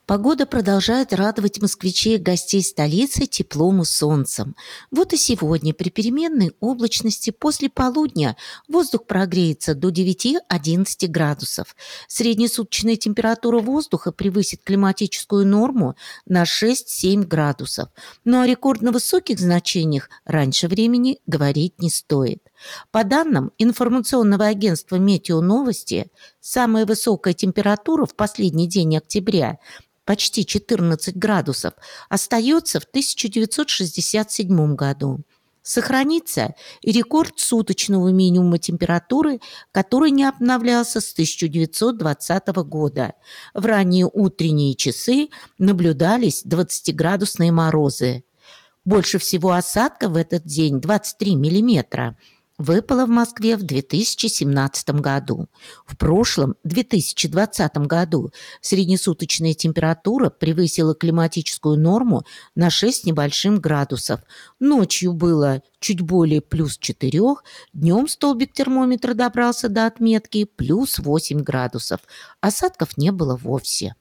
Погода продолжает радовать москвичей и гостей столицы теплом и солнцем. Вот и сегодня при переменной облачности после полудня воздух прогреется до 9–11 градусов. Среднесуточная температура воздуха превысит климатическую норму на 6–7 градусов. Но о рекордно высоких значениях раньше времени говорить не стоит. По данным информационного агентства «Метеоновости», самая высокая температура в последний день октября – почти 14 градусов, остается в 1967 году. Сохранится и рекорд суточного минимума температуры, который не обновлялся с 1920 года. В ранние утренние часы наблюдались 20-градусные морозы. Больше всего осадков в этот день, 23 миллиметра, выпало в Москве в 2017 году. В прошлом, 2020 году, среднесуточная температура превысила климатическую норму на 6 с небольшим градусов. Ночью было чуть более +4, днем столбик термометра добрался до отметки +8 градусов. Осадков не было вовсе.